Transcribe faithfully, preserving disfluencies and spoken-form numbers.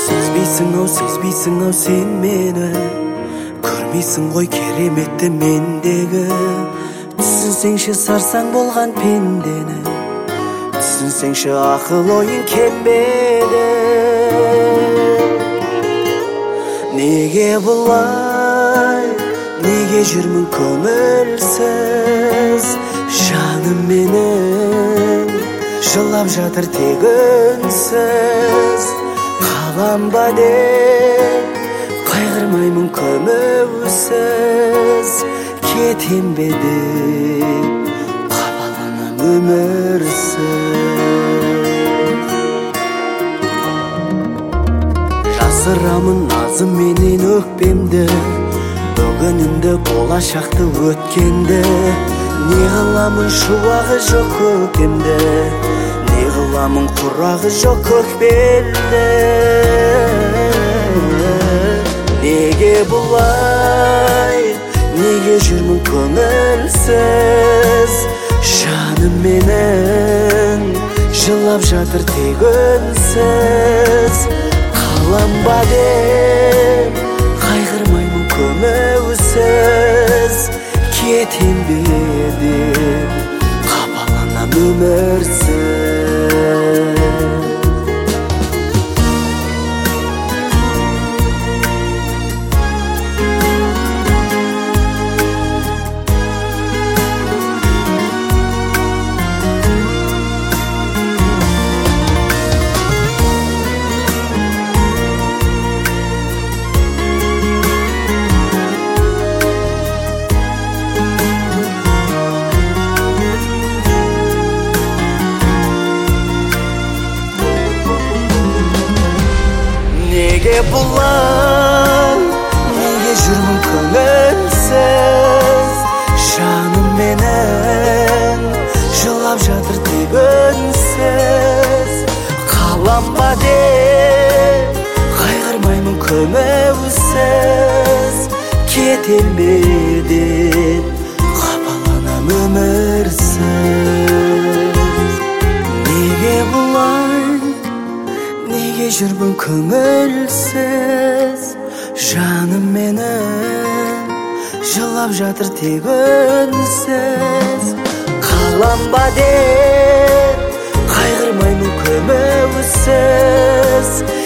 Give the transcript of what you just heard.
Сезбейсің ау, сезбейсің ау сен мені, көрмейсің ғой кереметті мендегі. Түсінсеңші сарсаң болған пендені, түсінсеңші ақыл ойын кембеді. Неге бұлай, неге жүрмін көңілсіз, жаным менің жылап жатыр тек үнсіз. Қалам ба деп қайғырмаймын көмеусіз, кетем бе деп қапаланам өмірсіз. Жасырамын назым менен өкпемді, бүгінімді, болашақты, өткенді. Не қыламын шуағы жоқ көкемді, не қыламын құрағы жоқ көкбелді. Неге бұлай, неге жүрмін көңілсіз, жаным менің жылап жатыр тек үнсіз. Қалам ба деп қайғырмаймын көмеусіз, кетем бе деп қапаланам өмірсіз. Неге бұлай, неге жүрмін көңілсіз, жаным менің жылап жатыр тек үнсіз. Қалам ба деп қайғырмаймын көмеусіз, кетем бе деп қапаланам өмірсіз. Неге бұлай, неге жүрмін көңілсіз, жаным менің жылап жатыр тек үнсіз. Қалам ба деп қайғырмаймын көмеусіз,